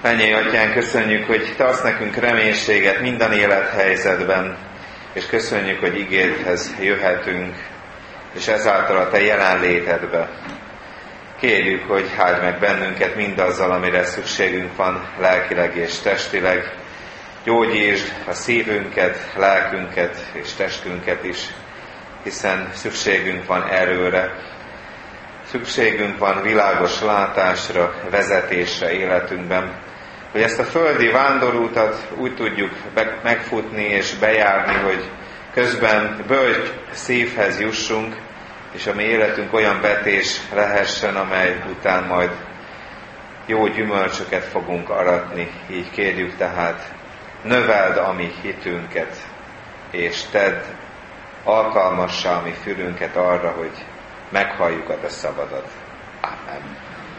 Mennyei Atyánk, köszönjük, hogy te adsz nekünk reménységet minden élethelyzetben, és köszönjük, hogy ígérethez jöhetünk, és ezáltal a te jelenlétedbe. Kérjük, hogy áld meg bennünket mindazzal, amire szükségünk van lelkileg és testileg. Gyógyítsd a szívünket, lelkünket és testünket is, hiszen szükségünk van erőre. Szükségünk van világos látásra, vezetésre életünkben, hogy ezt a földi vándorútat úgy tudjuk megfutni és bejárni, hogy közben bölcs szívhez jussunk, és a mi életünk olyan vetés lehessen, amely után majd jó gyümölcsöket fogunk aratni. Így kérjük tehát, növeld a mi hitünket, és tedd alkalmassá a mi fülünket arra, hogy meghalljuk a te szabadat. Amen.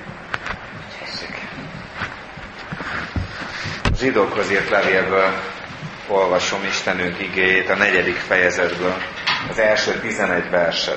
A Zsidókhoz írt levélből olvasom Istenünk igéjét, a 4. fejezetből, az első 11 verset.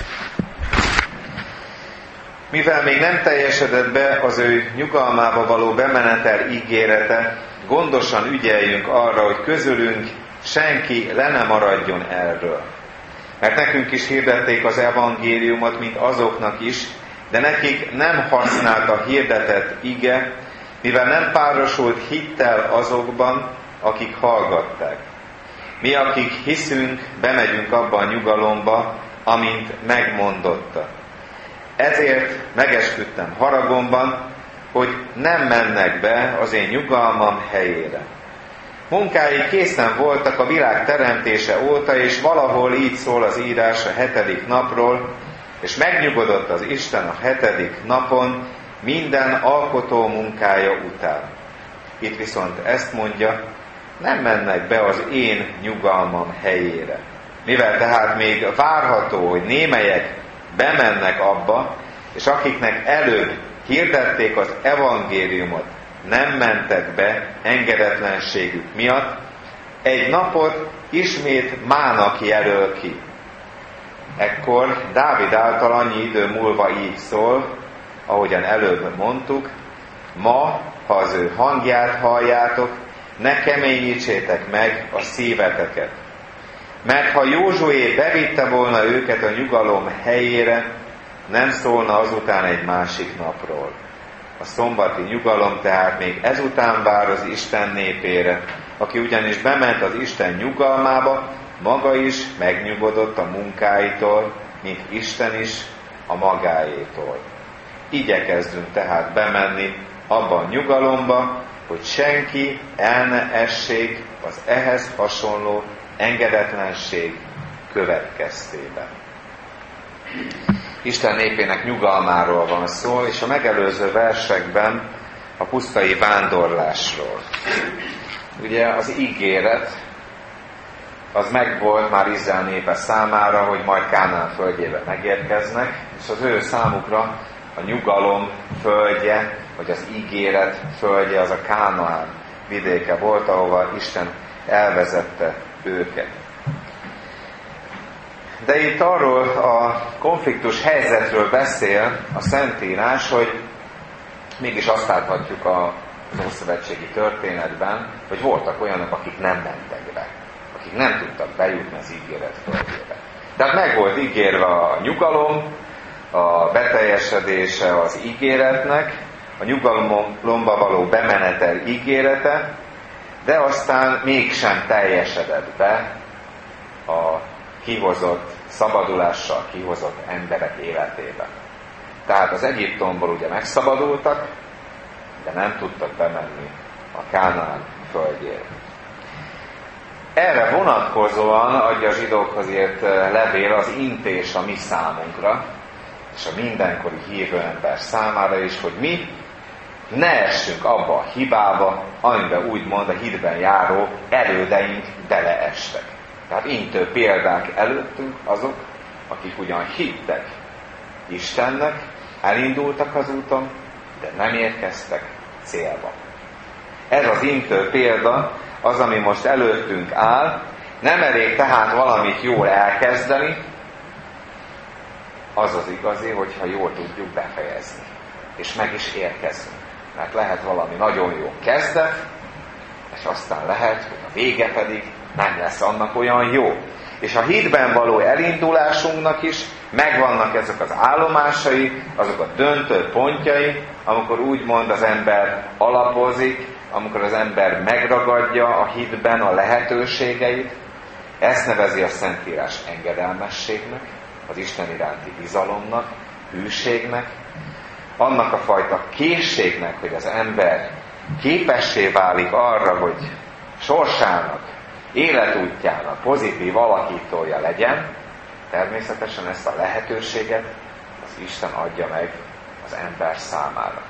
Mivel még nem teljesedett be az ő nyugalmába való bemenetel ígérete, gondosan ügyeljünk arra, hogy közülünk senki le ne maradjon erről. Mert nekünk is hirdették az evangéliumot, mint azoknak is, de nekik nem használt a hirdetett ige, mivel nem párosult hittel azokban, akik hallgatták. Mi, akik hiszünk, bemegyünk abba a nyugalomba, amint megmondotta. Ezért megesküdtem haragomban, hogy nem mennek be az én nyugalmam helyére. Munkái készen voltak a világ teremtése óta, és valahol így szól az írás a 7. napról, és megnyugodott az Isten a 7. napon minden alkotó munkája után. Itt viszont ezt mondja, nem mennek be az én nyugalmam helyére. Mivel tehát még várható, hogy némelyek bemennek abba, és akiknek előbb hirdették az evangéliumot, nem mentek be engedetlenségük miatt, egy napot ismét mának jelöl ki. Ekkor Dávid által annyi idő múlva így szól, ahogyan előbb mondtuk, ma, ha az ő hangját halljátok, ne keményítsétek meg a szíveteket. Mert ha Józsué bevitte volna őket a nyugalom helyére, nem szólna azután egy másik napról. A szombati nyugalom tehát még ezután vár az Isten népére, aki ugyanis bement az Isten nyugalmába, maga is megnyugodott a munkáitól, mint Isten is a magáétól. Igyekezzünk tehát bemenni abba a nyugalomba, hogy senki el ne essék az ehhez hasonló engedetlenség következtében. Isten népének nyugalmáról van szó, és a megelőző versekben a pusztai vándorlásról. Ugye az ígéret az megvolt már Izrael népe számára, hogy majd Kánaán földjébe megérkeznek, és az ő számukra a nyugalom földje, vagy az ígéret földje, az a Kánaán vidéke volt, ahova Isten elvezette őket. De itt arról a konfliktus helyzetről beszél a Szentírás, hogy mégis azt láthatjuk az ószövetségi történetben, hogy voltak olyanok, akik nem mentek be, akik nem tudtak bejutni az ígéret földjébe. Tehát meg volt ígérve a nyugalom, a beteljesedése az ígéretnek, a nyugalomba való bemenetel ígérete, de aztán mégsem teljesedett be a kihozott, szabadulással kihozott emberek életében. Tehát az Egyiptomból ugye megszabadultak, de nem tudtak bemenni a Kánaán földjére. Erre vonatkozóan adja a zsidókhoz írt levél az intés a mi számunkra, és a mindenkori hívő ember számára is, hogy mi ne essünk abba a hibába, amiben úgymond a hitben járó elődeink beleestek. Tehát intő példák előttünk azok, akik ugyan hittek Istennek, elindultak az úton, de nem érkeztek célba. Ez az intő példa az, ami most előttünk áll. Nem elég tehát valamit jól elkezdeni, az az igazi, hogyha jól tudjuk befejezni. És meg is érkezünk. Mert lehet valami nagyon jó kezdet, és aztán lehet, hogy a vége pedig nem lesz annak olyan jó. És a hitben való elindulásunknak is megvannak ezek az állomásai, azok a döntő pontjai, amikor úgymond az ember alapozik, amikor az ember megragadja a hitben a lehetőségeit. Ezt nevezi a Szentírás engedelmességnek, az Isten iránti bizalomnak, hűségnek, annak a fajta készségnek, hogy az ember képessé válik arra, hogy sorsának, életútjának pozitív alakítója legyen. Természetesen ezt a lehetőséget az Isten adja meg az ember számára.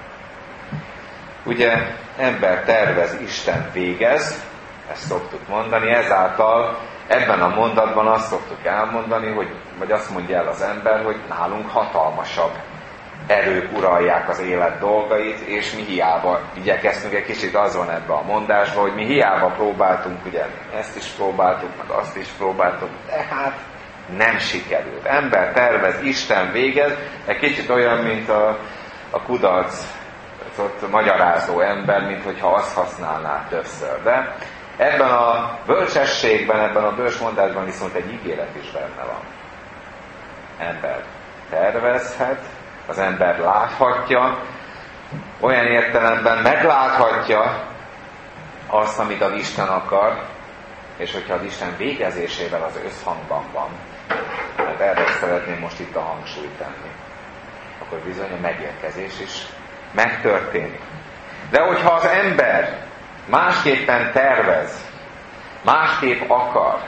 Ugye, ember tervez, Isten végez, ezt szoktuk mondani, ezáltal ebben a mondatban azt szoktuk elmondani, hogy, vagy azt mondja el az ember, hogy nálunk hatalmasabb erők uralják az élet dolgait, és mi hiába igyekeztünk, egy kicsit az van ebben a mondásban, hogy mi hiába próbáltunk, ugye ezt is próbáltuk, meg azt is próbáltuk, de hát nem sikerült. Ember tervez, Isten végez, egy kicsit olyan, mint a kudarc magyarázó ember, mint hogyha azt használná többször. De ebben a bölcsességben, ebben a bölcsmondásban viszont egy ígéret is benne van. Ember tervezhet, az ember láthatja, olyan értelemben megláthatja azt, amit az Isten akar, és hogyha az Isten végezésével az összhangban van, mert erre szeretném most itt a hangsúlyt tenni, akkor bizony a megérkezés is megtörténik. De hogyha az ember másképpen tervez, másképp akar,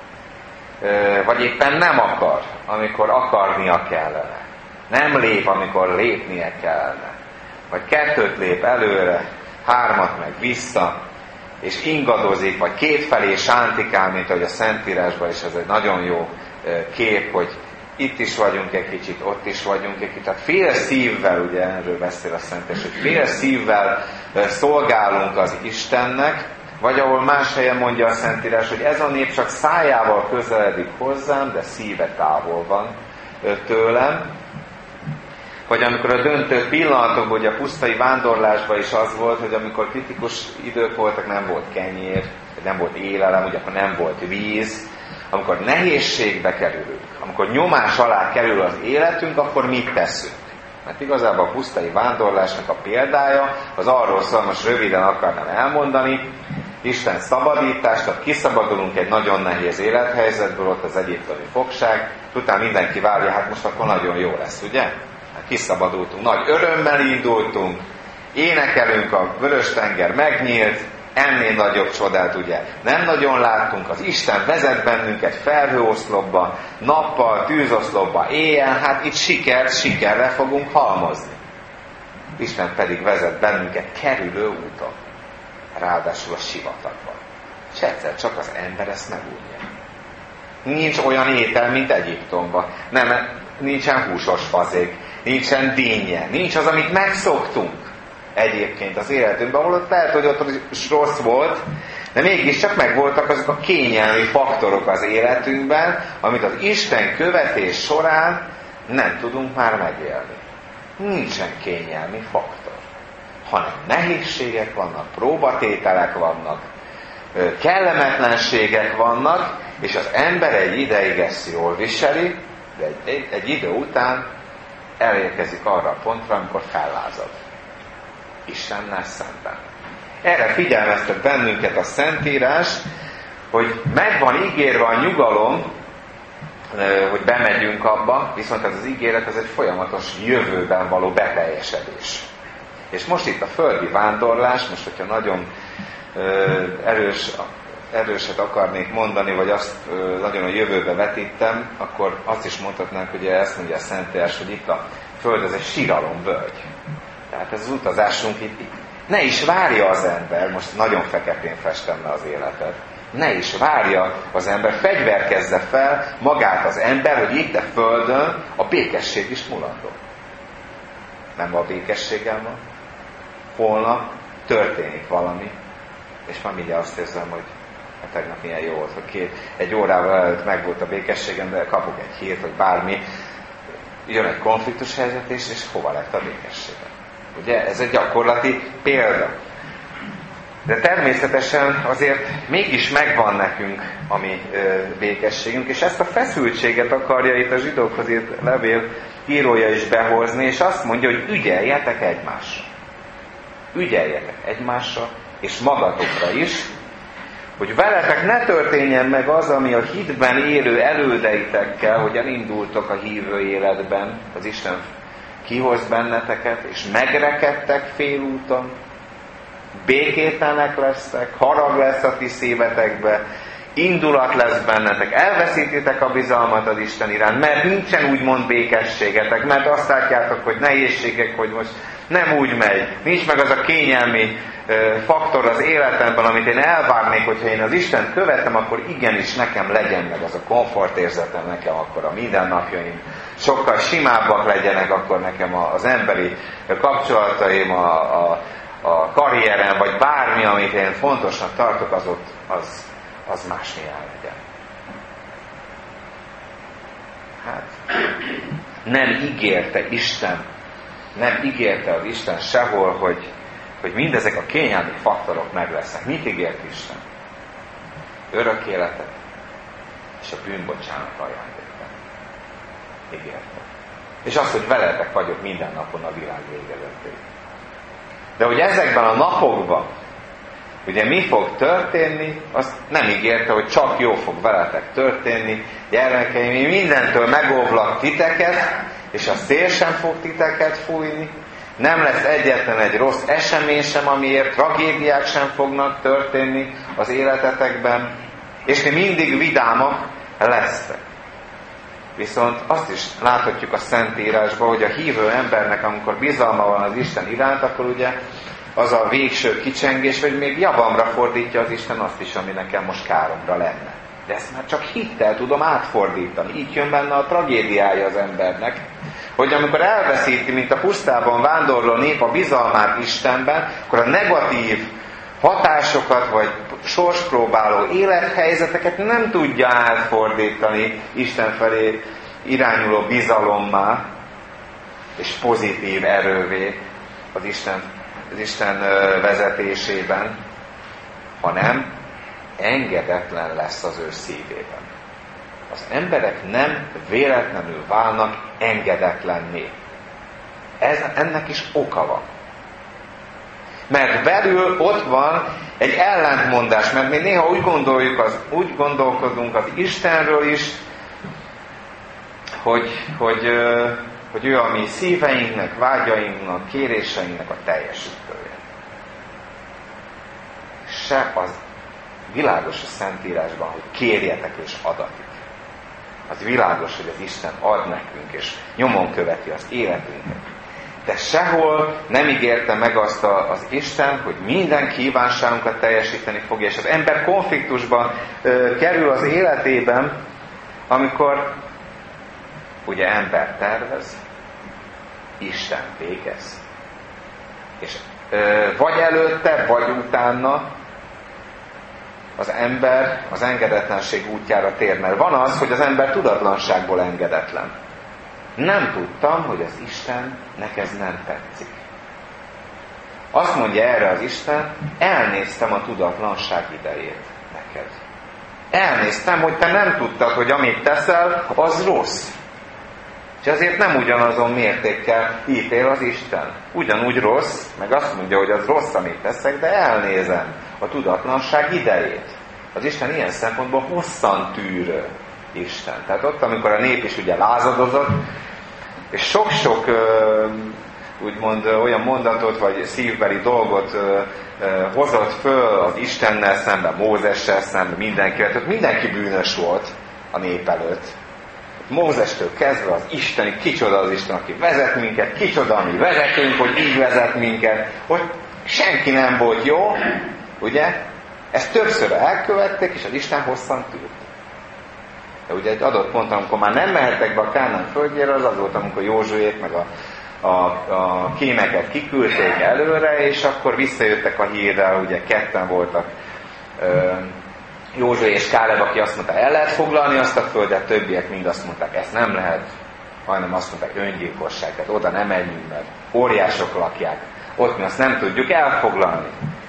vagy éppen nem akar, amikor akarnia kellene, nem lép, amikor lépnie kellene, vagy 2 lép előre, 3 meg vissza, és ingadozik, vagy kétfelé sántikál, mint ahogy a Szentírásban is, ez egy nagyon jó kép, hogy itt is vagyunk egy kicsit, ott is vagyunk egy kicsit. Tehát fél szívvel, ugye erről beszél a Szentírás, hogy fél szívvel szolgálunk az Istennek, vagy ahol más helyen mondja a Szentírás, hogy ez a nép csak szájával közeledik hozzám, de szíve távol van tőlem. Vagy amikor a döntő pillanatokban, hogy a pusztai vándorlásban is az volt, hogy amikor kritikus idők voltak, nem volt kenyér, nem volt élelem, ugye akkor nem volt víz, amikor nehézségbe kerülünk, amikor nyomás alá kerül az életünk, akkor mit teszünk? Mert igazából a pusztai vándorlásnak a példája, az arról szól, most röviden akarnám elmondani, Isten szabadítást, tehát kiszabadulunk egy nagyon nehéz élethelyzetből, ott az egyiptomi fogság, utána mindenki várja, hát most akkor nagyon jó lesz, ugye? Kiszabadultunk, nagy örömmel indultunk, énekelünk, a Vörös-tenger megnyílt, ennél nagyobb csodát ugye nem nagyon láttunk, az Isten vezet bennünket felhőoszlopba, nappal, tűzoszlopba, éjjel, hát itt sikerre fogunk halmozni. Isten pedig vezet bennünket kerülő úton, ráadásul a sivatagban. És egyszer csak az ember ezt megújja. Nincs olyan étel, mint Egyiptomban. Nem, nincsen húsos fazék, nincsen dinnye, nincs az, amit megszoktunk egyébként az életünkben, ahol ott lehet, hogy ott is rossz volt, de mégiscsak megvoltak azok a kényelmi faktorok az életünkben, amit az Isten követés során nem tudunk már megélni. Nincsen kényelmi faktor, hanem nehézségek vannak, próbatételek vannak, kellemetlenségek vannak, és az ember egy ideig ezt jól viseli, de egy idő után elérkezik arra a pontra, amikor fellázad Istennel szemben. Erre figyelmeztet bennünket a Szentírás, hogy meg van ígérve a nyugalom, hogy bemegyünk abba, viszont ez az ígéret, ez egy folyamatos jövőben való beteljesedés. És most itt a földi vándorlás, most hogyha nagyon erőset akarnék mondani, vagy azt nagyon a jövőbe vetítem, akkor azt is mondhatnánk, hogy ezt mondja a Szentírás, hogy itt a Föld, ez egy síralomvölgy. Tehát ez az utazásunk itt. Ne is várja az ember, most nagyon feketén festem le az életet, ne is várja az ember, fegyverkezze fel magát az ember, hogy itt a Földön a békesség is mulandó. Nem a békességgel van. Holnap történik valami, és már mindjárt azt érzem, hogy tegnap milyen jó volt, hogy egy órával előtt megvolt a békességem, de kapok egy hírt, hogy bármi, jön egy konfliktus helyzet, és hova lett a békességem? Ugye ez egy gyakorlati példa. De természetesen azért mégis megvan nekünk a mi békességünk, és ezt a feszültséget akarja itt a zsidókhoz írt levél írója is behozni, és azt mondja, hogy ügyeljetek egymásra. Ügyeljetek egymásra, és magatokra is, hogy veletek ne történjen meg az, ami a hitben élő elődeitekkel, hogy elindultok a hívő életben, az Isten kihoz benneteket, és megrekedtek félúton, békétlenek lesztek, harag lesz a ti szívetekbe, indulat lesz bennetek, elveszítitek a bizalmat az Isten iránt, mert nincsen úgymond békességetek, mert azt látjátok, hogy nehézségek, hogy most nem úgy megy, nincs meg az a kényelmi faktor az életemben, amit én elvárnék, hogyha én az Istent követem, akkor igenis nekem legyen meg az a komfortérzetem, nekem akkor a mindennapjaim sokkal simábbak legyenek, akkor nekem az emberi kapcsolataim, a karrierem, vagy bármi, amit én fontosnak tartok, az másmilyen legyen. Hát, nem ígérte az Isten sehol, hogy mindezek a kényelmi faktorok meg lesznek. Mit ígért Isten? Örök életet és a bűnbocsánat ajándékát. Ígérte. És azt, hogy veletek vagyok minden napon a világ végezetéig. De hogy ezekben a napokban, ugye mi fog történni, azt nem ígérte, hogy csak jó fog veletek történni. Gyermekeim, én mindentől megóvlak titeket, és a szél sem fog titeket fújni. Nem lesz egyetlen egy rossz esemény sem, amiért tragédiák sem fognak történni az életetekben. És ti mindig vidámak lesztek. Viszont azt is láthatjuk a Szentírásban, hogy a hívő embernek, amikor bizalma van az Isten iránt, akkor ugye az a végső kicsengés, hogy még javamra fordítja az Isten azt is, ami nekem most káromra lenne. De ezt már csak hittel tudom átfordítani. Így jön benne a tragédiája az embernek, hogy amikor elveszíti, mint a pusztában vándorló nép a bizalmát Istenben, akkor a negatív hatásokat, vagy sorspróbáló élethelyzeteket nem tudja átfordítani Isten felé irányuló bizalommá és pozitív erővé az Isten vezetésében, hanem engedetlen lesz az ő szívében. Az emberek nem véletlenül válnak engedetlenné. Ennek is oka van. Mert belül ott van egy ellentmondás, mert mi néha úgy gondolkodunk az Istenről is, hogy ő a mi szíveinknek, vágyainknak, kéréseinknek a teljesítője. Se az világos a Szentírásban, hogy kérjetek és adatik. Az világos, hogy az Isten ad nekünk, és nyomon követi az életünket. De sehol nem ígérte meg azt az Isten, hogy minden kívánságunkat teljesíteni fogja, és az ember konfliktusba kerül az életében, amikor ugye ember tervez, Isten végez. És vagy előtte, vagy utána az ember az engedetlenség útjára tér. Mert van az, hogy az ember tudatlanságból engedetlen. Nem tudtam, hogy az Istennek ez nem tetszik. Azt mondja erre az Isten, elnéztem a tudatlanság idejét neked. Elnéztem, hogy te nem tudtad, hogy amit teszel, az rossz. És ezért nem ugyanazon mértékkel ítél az Isten. Ugyanúgy rossz, meg azt mondja, hogy az rossz, amit teszek, de elnézem a tudatlanság idejét. Az Isten ilyen szempontból hosszan tűrő Isten. Tehát ott, amikor a nép is ugye lázadozott, és sok-sok úgymond olyan mondatot, vagy szívbeli dolgot hozott föl az Istennel szemben, Mózessel szemben, mindenkivel. Tehát mindenki bűnös volt a nép előtt. Mózestől kezdve az Isten, kicsoda az Isten, aki vezet minket, kicsoda mi vezetünk, hogy így vezet minket, hogy senki nem volt jó, ugye? Ezt többször elkövették, és az Isten hosszan tűrt. De ugye egy adott pont, amikor már nem mehettek be a Kánaán földjére, az volt, amikor Józsuék meg a kémeket kiküldték előre, és akkor visszajöttek a hírrel, ugye ketten voltak, Józsué és Káleb, aki azt mondta, el lehet foglalni azt a földet, többiek mind azt mondták, ezt nem lehet, hanem azt mondták, öngyilkosság, tehát oda nem menjünk, mert óriások lakják. Ott mi azt nem tudjuk elfoglalni.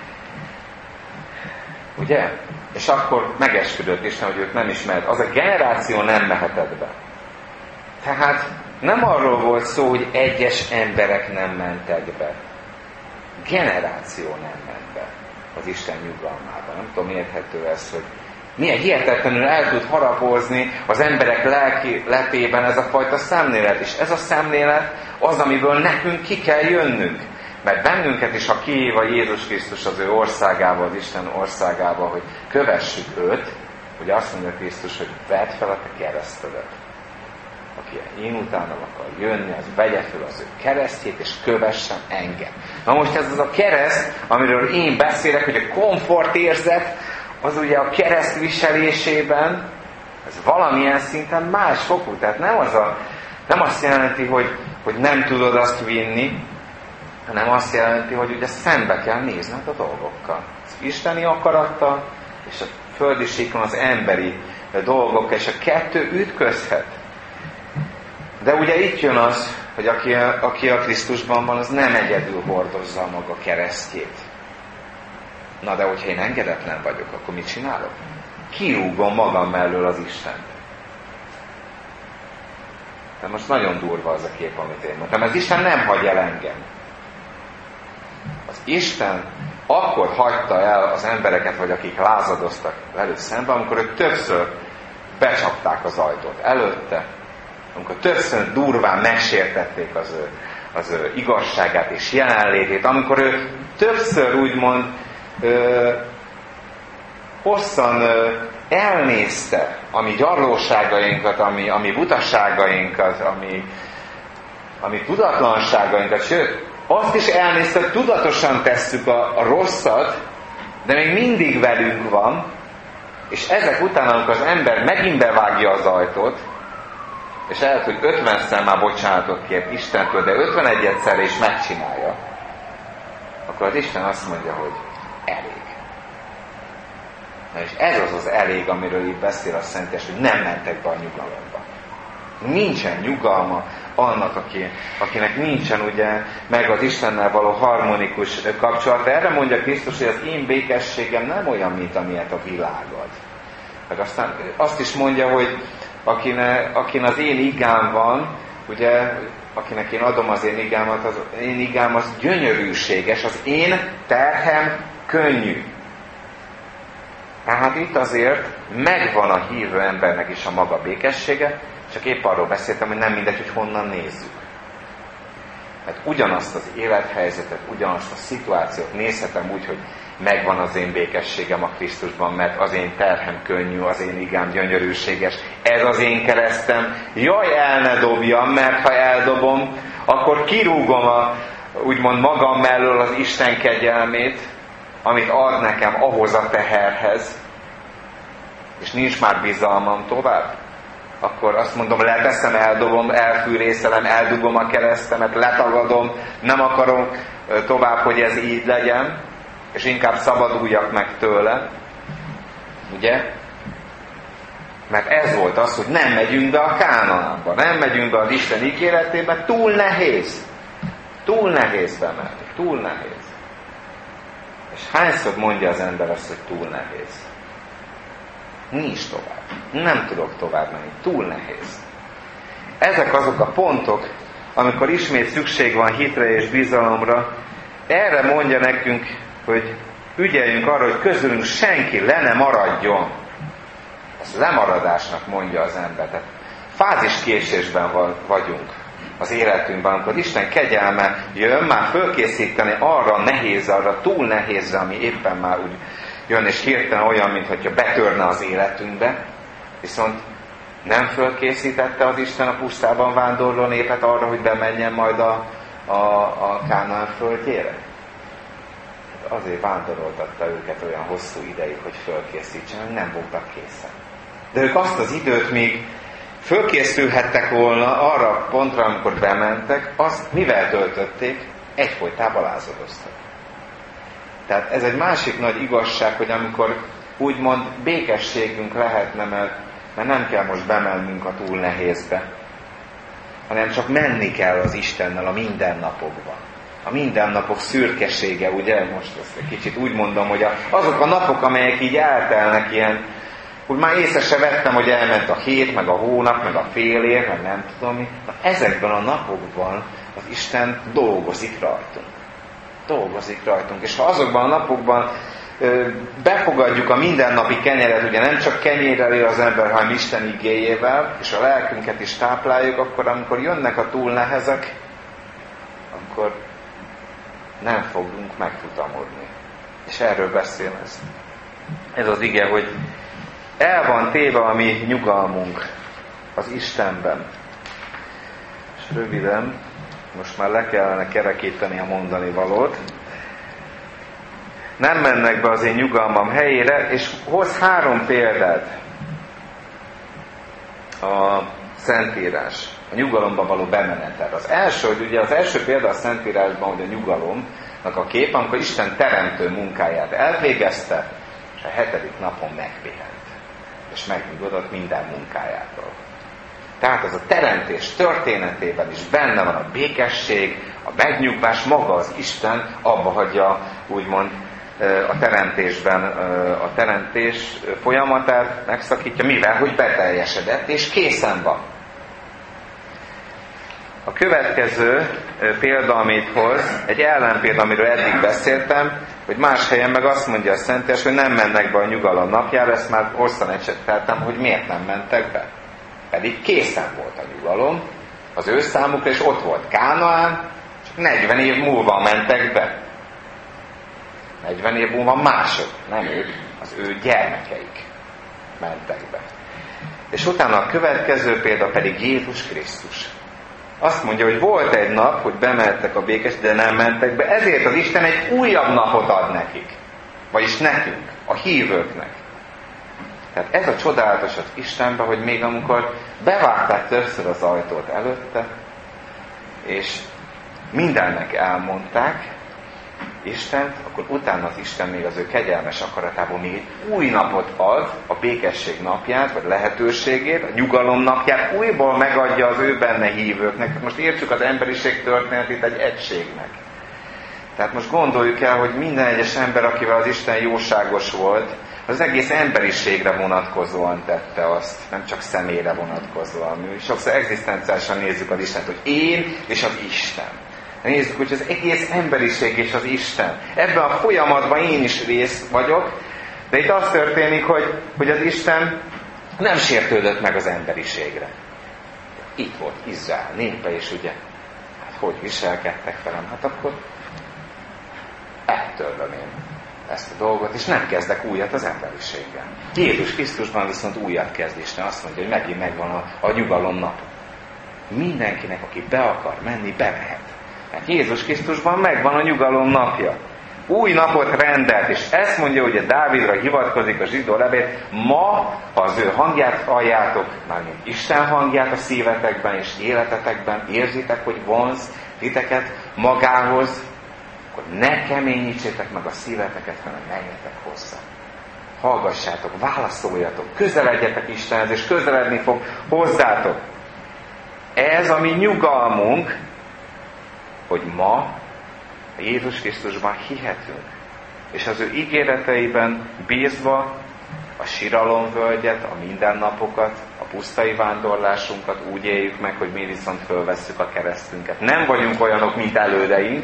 Ugye? És akkor megesküdött Isten, hogy őt nem ismered. Az a generáció nem mehetett be. Tehát nem arról volt szó, hogy egyes emberek nem mentek be. Generáció nem ment be az Isten nyugalmába. Nem tudom, érthető ez, hogy milyen hihetetlenül el tud harapózni az emberek lelkében ez a fajta szemlélet. És ez a szemlélet az, amiből nekünk ki kell jönnünk. Mert bennünket is, ha kihív a Jézus Krisztus az ő országába, az Isten országába, hogy kövessük őt, ugye azt mondja Krisztus, hogy vedd fel a te keresztedet. Aki én utánam akar jönni, az vegye fel az ő keresztjét, és kövessen engem. Na most ez az a kereszt, amiről én beszélek, hogy a komfortérzet, az ugye a kereszt viselésében, ez valamilyen szinten másfokú. Tehát nem azt jelenti, hogy nem tudod azt vinni, hanem azt jelenti, hogy ugye szembe kell nézned a dolgokkal. Az isteni akarattal, és a földi síkon az emberi dolgok, és a kettő ütközhet. De ugye itt jön az, hogy aki a Krisztusban van, az nem egyedül hordozza a maga keresztjét. Na de hogyha én engedetlen vagyok, akkor mit csinálok? Kirúgom magam mellől az Istent. De most nagyon durva az a kép, amit én mondtam. Az Isten nem hagy el engem. Az Isten akkor hagyta el az embereket, vagy akik lázadoztak velük szemben, amikor ők többször becsapták az ajtót előtte, amikor többször durván megsértették az ő igazságát és jelenlétét, amikor ő többször úgymond hosszan elnézte a mi gyarlóságainkat, a mi butaságainkat, a mi tudatlanságainkat, sőt, azt is elnézte, hogy tudatosan tesszük a rosszat, de még mindig velünk van, és ezek után, amikor az ember megint bevágja az ajtót, és lehet, hogy 50-szer már bocsánatot kért Istentől, de 51-szer is megcsinálja, akkor az Isten azt mondja, hogy elég. Na és ez az elég, amiről itt beszél a Szentírás, hogy nem mentek be a nyugalomba. Nincsen nyugalma annak, akinek nincsen ugye meg az Istennel való harmonikus kapcsolata. Erre mondja Krisztus, hogy az én békességem nem olyan, mint amilyet a világ ad. Meg aztán azt is mondja, hogy akin az én igám van, ugye, akinek én adom az én igámat, az én igám az gyönyörűséges, az én terhem könnyű. Tehát itt azért megvan a hívő embernek is a maga békessége, csak épp arról beszéltem, hogy nem mindegy, hogy honnan nézzük. Mert ugyanazt az élethelyzetet, ugyanazt a szituációt nézhetem úgy, hogy megvan az én békességem a Krisztusban, mert az én terhem könnyű, az én igám gyönyörűséges, ez az én keresztem. Jaj, el ne dobjam, mert ha eldobom, akkor kirúgom úgymond magam mellől az Isten kegyelmét, amit ad nekem ahhoz a teherhez, és nincs már bizalmam tovább. Akkor azt mondom, leteszem, eldobom, elfűrészelem, eldugom a keresztemet, letagadom, nem akarom tovább, hogy ez így legyen, és inkább szabaduljak meg tőle. Ugye? Mert ez volt az, hogy nem megyünk be a Kánaánba, nem megyünk be az Isten ígéretébe, túl nehéz. Túl nehéz bemenni, túl nehéz. És hányszor mondja az ember azt, hogy túl nehéz? Nincs tovább. Nem tudok tovább menni. Túl nehéz. Ezek azok a pontok, amikor ismét szükség van hitre és bizalomra. Erre mondja nekünk, hogy ügyeljünk arra, hogy közülünk senki le ne maradjon. Ez lemaradásnak mondja az ember. Tehát fáziskésésben vagyunk az életünkben, amikor Isten kegyelme jön, már fölkészíteni arra nehéz, arra túl nehézre, ami éppen már úgy jön, és hirtelen olyan, mintha betörne az életünkbe, viszont nem fölkészítette az Isten a pusztában vándorló népet arra, hogy bemenjen majd a Kánaán földjére. Azért vándoroltatta őket olyan hosszú ideig, hogy fölkészítsenek, nem voltak készen. De ők azt az időt még fölkészülhettek volna arra a pontra, amikor bementek, azt mivel töltötték? Egyfolytában lázadoztak. Tehát ez egy másik nagy igazság, hogy amikor úgymond békességünk lehetne, mert nem kell most bemennünk a túl nehézbe, hanem csak menni kell az Istennel a mindennapokban. A mindennapok szürkesége, ugye? Most ezt egy kicsit úgy mondom, hogy azok a napok, amelyek így eltelnek ilyen, úgy már észre se vettem, hogy elment a hét, meg a hónap, meg a fél év, meg nem tudom mi. Na, ezekben a napokban az Isten dolgozik rajtunk. Dolgozik rajtunk. És ha azokban a napokban befogadjuk a mindennapi kenyeret, ugye nem csak kenyérrel él az ember, hanem Isten igéjével, és a lelkünket is tápláljuk, akkor amikor jönnek a túl nehezek, akkor nem fogunk megfutamodni. És erről beszél ez. Ez az ige, hogy el van téve a mi nyugalmunk az Istenben. És röviden, most már le kellene kerekíteni a mondani valót. Nem mennek be az én nyugalmam helyére, és hoz 3 példát a Szentírás, a nyugalomba való bemenetel. Az első, hogy ugye az első példa a Szentírásban, hogy a nyugalomnak a kép, amikor Isten teremtő munkáját elvégezte, és a 7. napon megpihent, és megnyugodott minden munkájától. Tehát az a teremtés történetében is benne van a békesség, a megnyugvás, maga az Isten abba hagyja, úgymond, a teremtésben a teremtés folyamatát megszakítja, mivel hogy beteljesedett és készen van. A következő példa, amit hoz, egy ellenpélda, amiről eddig beszéltem, hogy más helyen meg azt mondja a Szentírás, hogy nem mennek be a nyugalom napjára, ezt már hosszan ecseteltem, hogy miért nem mentek be. Pedig készen volt a nyugalom az ő számukra, és ott volt Kánaán, csak 40 év múlva mentek be. 40 év múlva mások, nem ők, az ő gyermekeik mentek be. És utána a következő példa pedig Jézus Krisztus. Azt mondja, hogy volt egy nap, hogy bementek a békes, de nem mentek be, ezért az Isten egy újabb napot ad nekik. Vagyis nekünk, a hívőknek. Tehát ez a csodálatos az Istenben, hogy még amikor bevágták többször az ajtót előtte, és mindennek elmondták Istent, akkor utána az Isten még az ő kegyelmes akaratából még egy új napot ad, a békesség napját, vagy lehetőségét, a nyugalom napját, újból megadja az ő benne hívőknek. Most értsük az emberiség történetét egy egységnek. Tehát most gondoljuk el, hogy minden egyes ember, akivel az Isten jóságos volt, az egész emberiségre vonatkozóan tette azt, nem csak személyre vonatkozóan. Mi sokszor egzisztenciálisan nézzük az Istent, hogy én és az Isten. Nézzük, hogy az egész emberiség és az Isten. Ebben a folyamatban én is részt vagyok, de itt az történik, hogy az Isten nem sértődött meg az emberiségre. Itt volt Izrael népe, és ugye, hát hogy viselkedtek velem? Hát akkor eltörlöm én ezt a dolgot, és nem kezdek újat az emberiséggel. Jézus Krisztusban viszont újat kezd Isten. Azt mondja, hogy megint megvan a nyugalom nap. Mindenkinek, aki be akar menni, bemehet. Mert Jézus Krisztusban megvan a nyugalom napja. Új napot rendelt, és ezt mondja, hogy a Dávidra hivatkozik a zsidó levél, ma, ha az ő hangját halljátok, mármint Isten hangját a szívetekben és életetekben, érzitek, hogy vonz titeket magához, akkor ne keményítsétek meg a szíveteket, hanem menjetek hozzá. Hallgassátok, válaszoljatok, közeledjetek Istenhez, és közeledni fog hozzátok. Ez a mi nyugalmunk, hogy ma a Jézus Krisztusban hihetünk, és az ő ígéreteiben bízva a siralomvölgyet, a mindennapokat, a pusztai vándorlásunkat úgy éljük meg, hogy mi viszont fölvesszük a keresztünket. Nem vagyunk olyanok, mint elődeink,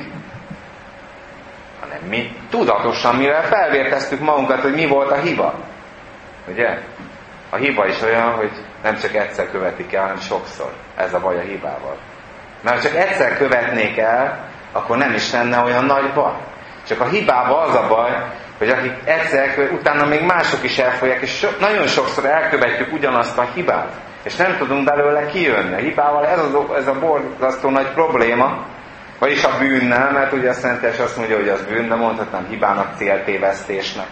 hanem mi tudatosan, mivel felvérteztük magunkat, hogy mi volt a hiba. Ugye? A hiba is olyan, hogy nem csak egyszer követik el, hanem sokszor. Ez a baj a hibával. Mert csak egyszer követnék el, akkor nem is lenne olyan nagy baj. Csak a hibával az a baj, hogy akik egyszer, utána még mások is elfolyják, és nagyon sokszor elkövetjük ugyanazt a hibát, és nem tudunk belőle kijönni. A hibával ez a borzasztó nagy probléma, vagyis a bűnnel, mert ugye a Szentírás azt mondja, hogy az bűn, de mondhatnám hibának, céltévesztésnek.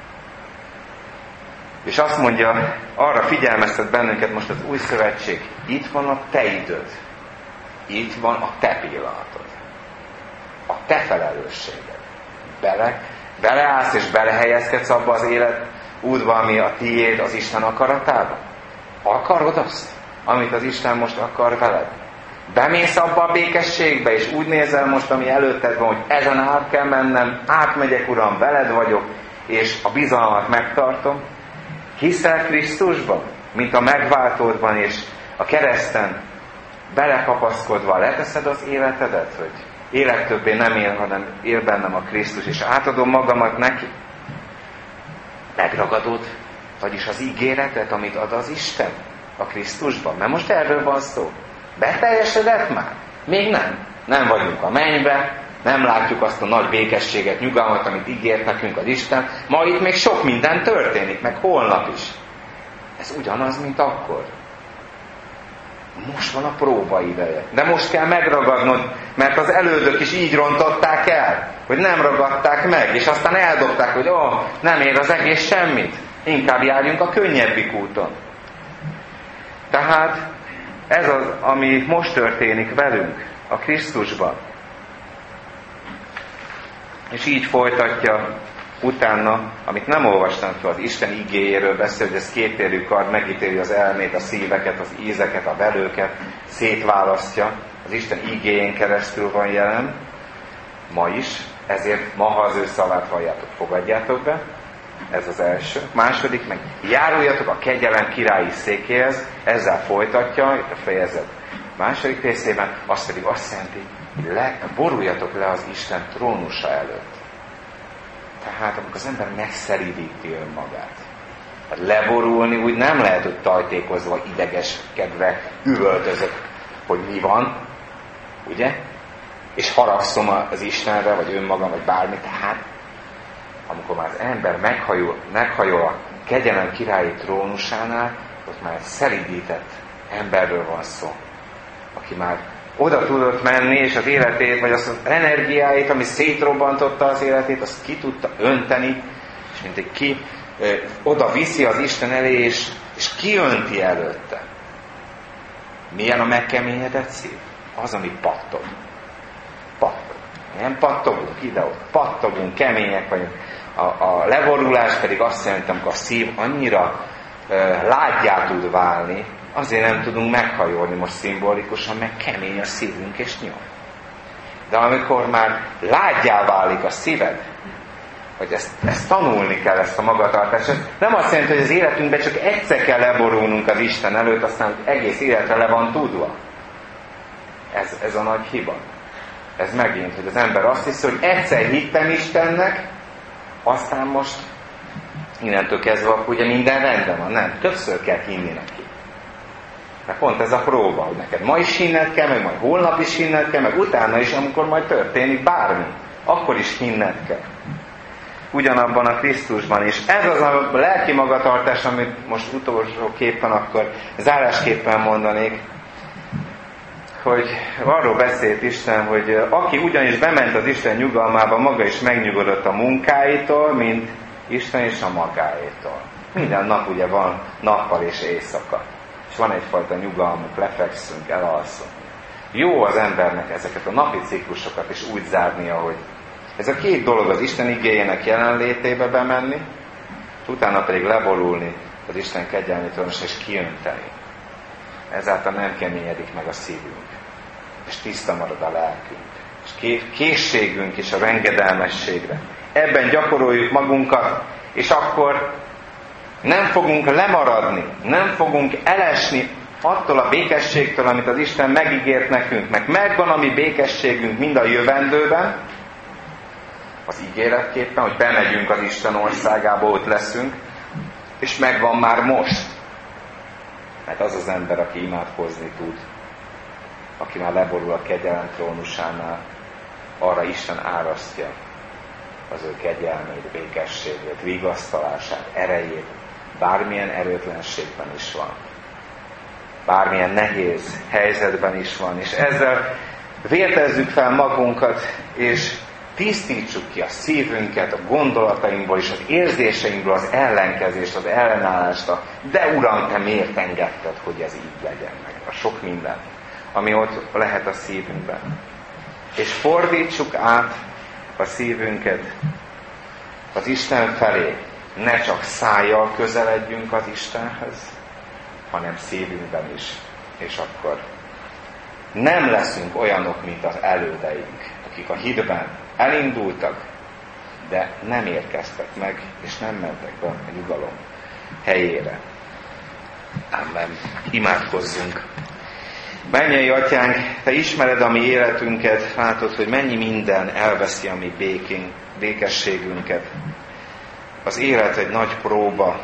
És azt mondja, arra figyelmeztet bennünket most az új szövetség, itt van a te időd, itt van a te pillanatod, a te felelősséged. Beleállsz és belehelyezkedsz abba az élet útba, ami a tiéd, az Isten akaratában? Akarod azt, amit az Isten most akar veled? Bemész abba a békességbe, és úgy nézel most, ami előtted van, hogy ezen át kell mennem, átmegyek, Uram, veled vagyok, és a bizalmat megtartom. Hiszel Krisztusban, mint a megváltódban, és a kereszten belekapaszkodva leteszed az életedet, hogy élet többé nem él, hanem él bennem a Krisztus, és átadom magamat neki. Megragadod, vagyis az ígéretet, amit ad az Isten a Krisztusban. Mert most erről van szó. Beteljesedett már? Még nem. Nem vagyunk a mennybe, nem látjuk azt a nagy békességet, nyugalmat, amit ígért nekünk az Isten. Ma itt még sok minden történik, meg holnap is. Ez ugyanaz, mint akkor. Most van a próba ideje. De most kell megragadnod, mert az elődök is így rontották el, hogy nem ragadták meg, és aztán eldobták, hogy nem ér az egész semmit. Inkább járjunk a könnyebbik úton. Tehát ez az, ami most történik velünk a Krisztusban. És így folytatja utána, amit nem olvastam fel, az Isten igéjéről beszél, hogy ez kétérű kard, megítéli az elmét, a szíveket, az ízeket, a velőket, szétválasztja. Az Isten igéjén keresztül van jelen, ma is, ezért ma, ha az ő szavát halljátok, fogadjátok be. Ez az első. Második, meg járuljatok a kegyelem királyi székéhez, ezzel folytatja, itt a fejezet második részében, az pedig azt jelenti, hogy boruljatok le az Isten trónusa előtt. Tehát amikor az ember megszeridíti önmagát. Hát leborulni úgy nem lehet, hogy tajtékozva, idegeskedve üvöltözök, hogy mi van, ugye? És haragszom az Istenre, vagy önmagam, vagy bármi. Tehát amikor már az ember meghajol a kegyelem királyi trónusánál, ott már egy szeridített emberről van szó, aki már oda tudott menni, és az életét, vagy az energiáit, ami szétrobbantotta az életét, azt ki tudta önteni, és mint egy oda viszi az Isten elé, és kiönti előtte. Milyen a megkeményedett szív? Az, ami pattog. Pattog. Nem pattogunk ide-ott. Pattogunk, kemények vagyunk. A leborulás pedig azt jelenti, amikor a szív annyira lágyá tud válni, azért nem tudunk meghajolni most szimbolikusan, mert kemény a szívünk és nyom. De amikor már lágyá válik a szíved, hogy ezt tanulni kell, ezt a magatartást, nem azt jelenti, hogy az életünkben csak egyszer kell leborulnunk az Isten előtt, aztán egész életre le van tudva. Ez a nagy hiba. Ez megint, hogy az ember azt hiszi, hogy egyszer hittem Istennek, aztán most innentől kezdve akkor ugye minden rendben van. Nem, többször kell hinni neki. Mert pont ez a próba, hogy neked ma is hinned kell, meg majd holnap is hinned kell, meg utána is, amikor majd történik bármi. Akkor is hinned kell. Ugyanabban a Krisztusban is. Ez az a lelki magatartás, amit most utolsóképpen akkor zárásképpen mondanék, hogy arról beszélt Isten, hogy aki ugyanis bement az Isten nyugalmába, maga is megnyugodott a munkáitól, mint Isten is a magáétól. Minden nap ugye van nappal és éjszaka. És van egyfajta nyugalmunk, lefekszünk, elalszunk. Jó az embernek ezeket a napi ciklusokat is úgy zárnia, hogy ez a két dolog, az Isten igéjének jelenlétébe bemenni, utána pedig leborulni az Isten kegyelmi trónusra és kiönteni. Ezáltal nem keményedik meg a szívünk, és tiszta marad a lelkünk, és készségünk is a engedelmességre. Ebben gyakoroljuk magunkat, és akkor nem fogunk lemaradni, nem fogunk elesni attól a békességtől, amit az Isten megígért nekünk, meg megvan a mi békességünk mind a jövendőben, az ígéretképpen, hogy bemegyünk az Isten országába, ott leszünk, és megvan már most. Mert az az ember, aki imádkozni tud, aki már leborul a kegyelem trónusánál, arra Isten árasztja az ő kegyelmét, békességét, vigasztalását, erejét, bármilyen erőtlenségben is van. Bármilyen nehéz helyzetben is van. És ezzel vértezzük fel magunkat, és tisztítsuk ki a szívünket, a gondolatainkból és az érzéseinkből az ellenkezést, az ellenállást, de Uram, Te miért engedted, hogy ez így legyen, meg a sok minden, ami ott lehet a szívünkben. És fordítsuk át a szívünket az Isten felé. Ne csak szájjal közeledjünk az Istenhez, hanem szívünkben is. És akkor nem leszünk olyanok, mint az elődeink, akik a hitben elindultak, de nem érkeztek meg, és nem mentek be a nyugalom helyére. Amen. Imádkozzunk. Mennyei Atyánk, Te ismered a mi életünket, látod, hogy mennyi minden elveszi a mi békességünket. Az élet egy nagy próba,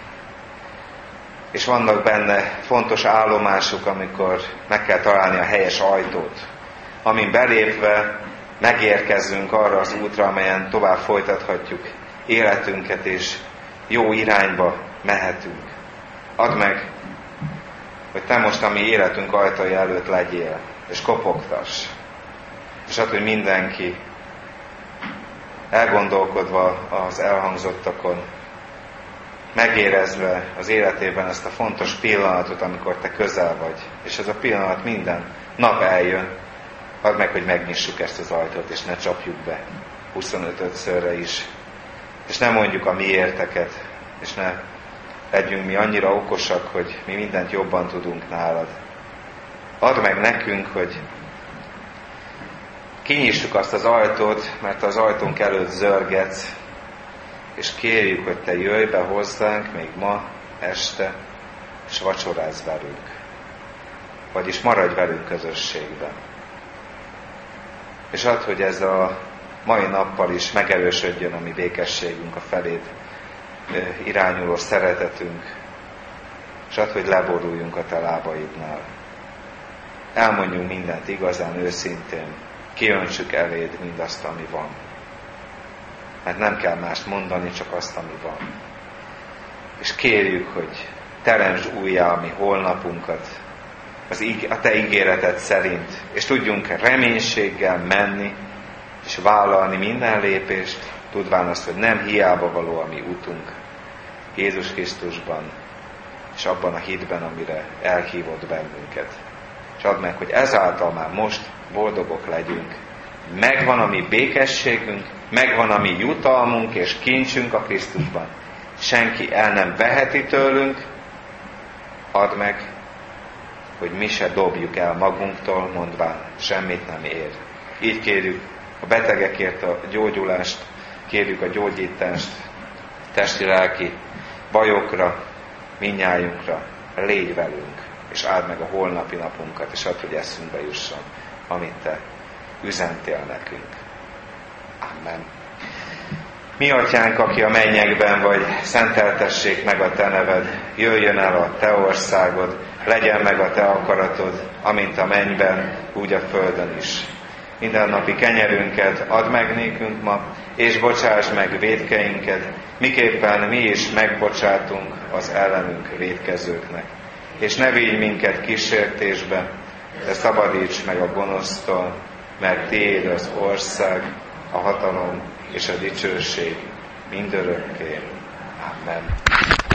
és vannak benne fontos állomások, amikor meg kell találni a helyes ajtót, amin belépve megérkezzünk arra az útra, amelyen tovább folytathatjuk életünket, és jó irányba mehetünk. Add meg, hogy Te most a mi életünk ajtai előtt legyél, és kopogtass. És add, hogy mindenki elgondolkodva az elhangzottakon, megérezve az életében ezt a fontos pillanatot, amikor Te közel vagy, és ez a pillanat minden nap eljön, add meg, hogy megnyissuk ezt az ajtót, és ne csapjuk be 25-szörre is, és ne mondjuk a mi érteket, és ne legyünk mi annyira okosak, hogy mi mindent jobban tudunk nálad. Add meg nekünk, hogy kinyissuk azt az ajtót, mert az ajtónk előtt zörgetsz, és kérjük, hogy Te jöjj be hozzánk még ma este, és vacsorázz velünk. Vagyis maradj velünk közösségben. És add, hogy ez a mai nappal is megerősödjön a mi békességünk, a feléd irányuló szeretetünk, és add, hogy leboruljunk a Te lábaidnál. Elmondjunk mindent igazán, őszintén, kiöntsük eléd mindazt, ami van. Mert nem kell mást mondani, csak azt, ami van. És kérjük, hogy teremtsd újjá a mi holnapunkat, a Te ígéreted szerint, és tudjunk reménységgel menni, és vállalni minden lépést, tudván azt, hogy nem hiába való a mi utunk Jézus Krisztusban, és abban a hitben, amire elhívott bennünket. És add meg, hogy ezáltal már most boldogok legyünk. Megvan a mi békességünk, megvan a mi jutalmunk és kincsünk a Krisztusban. Senki el nem veheti tőlünk, add meg, hogy mi se dobjuk el magunktól, mondván semmit nem ér. Így kérjük a betegekért a gyógyulást, kérjük a gyógyítást, testi-lelki bajokra, mindnyájunkra, légy velünk, és áld meg a holnapi napunkat, és add, hogy eszünkbe jusson, amit Te üzentél nekünk. Amen. Mi Atyánk, aki a mennyekben vagy, szenteltessék meg a Te neved, jöjjön el a Te országod, legyen meg a Te akaratod, amint a mennyben, úgy a földön is. Mindennapi kenyerünket add meg nékünk ma, és bocsáss meg vétkeinket, miképpen mi is megbocsátunk az ellenünk vétkezőknek. És ne vigy minket kísértésbe, de szabadíts meg a gonosztól, mert Tiéd az ország, a hatalom és a dicsőség mindörökké. Amen.